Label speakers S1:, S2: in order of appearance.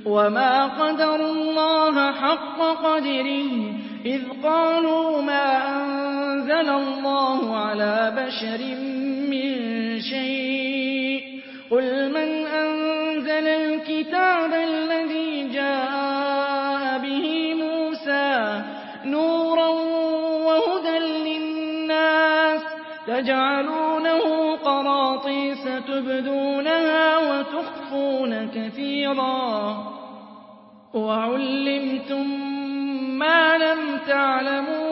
S1: وَمَا قَدَرُوا اللَّهَ حَقَّ قَدْرِهِ إِذْ قَالُوا مَا أَنزَلَ اللَّهُ عَلَىٰ بَشَرٍ مِّن شَيْءٍ قُلْ مَنْ أَنزَلَ الْكِتَابَ الَّذِي جَاءَ بِهِ مُوسَىٰ نُورًا وَهُدًى لِّلنَّاسِ تَجْعَلُونَهُ قَرَاطِيسَ تُبْدُونَهَا وَتُخْفُونَ كَثِيرًا وَعُلِّمْتُم مَّا لَمْ تَعْلَمُوا